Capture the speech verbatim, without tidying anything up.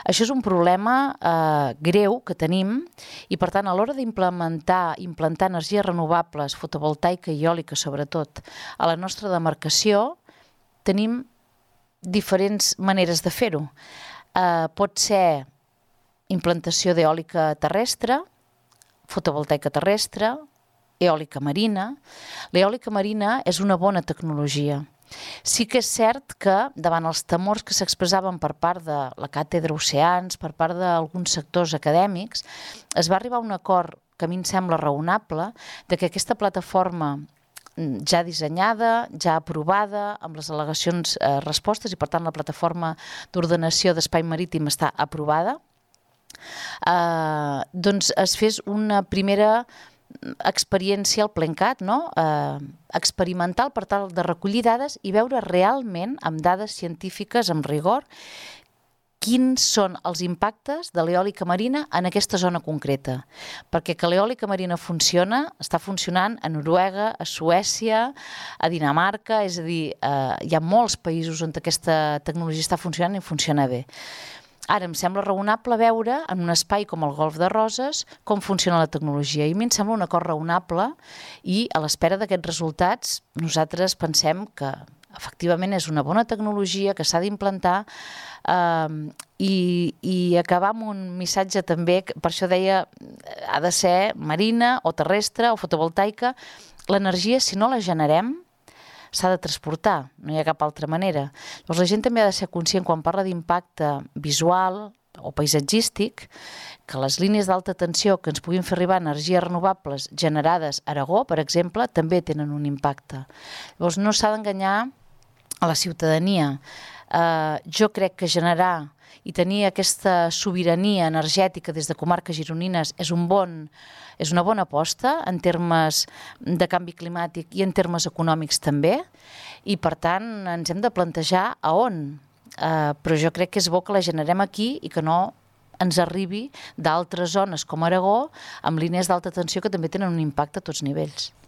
Això és un problema eh, greu que tenim i, per tant, a l'hora d'implementar implantar energies renovables, fotovoltaica i eòlica, sobretot, a la nostra demarcació, tenim diferents maneres de fer-ho. Eh, pot ser implantació d'eòlica terrestre, fotovoltaica terrestre, eòlica marina. L'eòlica marina és una bona tecnologia. Sí que és cert que, davant els temors que s'expressaven per part de la càtedra Oceans, per part d'alguns sectors acadèmics, es va arribar a un acord que a mi em sembla raonable, de que aquesta plataforma ja dissenyada, ja aprovada, amb les al·legacions eh, respostes, i per tant la plataforma d'ordenació d'espai marítim està aprovada, eh, doncs es fes una primera experiència al Plencat, no? eh, experimental per tal de recollir dades i veure realment, amb dades científiques, amb rigor, quins són els impactes de l'eòlica marina en aquesta zona concreta. Perquè que l'eòlica marina funciona, està funcionant a Noruega, a Suècia, a Dinamarca, és a dir, eh, hi ha molts països on aquesta tecnologia està funcionant i funciona bé. Ara, em sembla raonable veure en un espai com el Golf de Roses com funciona la tecnologia. I a mi em sembla un acord raonable i a l'espera d'aquests resultats nosaltres pensem que efectivament és una bona tecnologia que s'ha d'implantar eh, i, i acabar amb un missatge també, per això deia, ha de ser marina o terrestre o fotovoltaica. L'energia, si no la generem, s'ha de transportar, no hi ha cap altra manera. Llavors la gent també ha de ser conscient, quan parla d'impacte visual o paisatgístic, que les línies d'alta tensió que ens puguin fer arribar energies renovables generades a Aragó, per exemple, també tenen un impacte. Llavors no s'ha d'enganyar a la ciutadania. Eh, jo crec que generar i tenir aquesta sobirania energètica des de comarques gironines és un bon, és una bona aposta en termes de canvi climàtic i en termes econòmics també, i per tant ens hem de plantejar a on. Eh, però jo crec que és bo que la generem aquí i que no ens arribi d'altres zones com Aragó amb línies d'alta tensió que també tenen un impacte a tots nivells.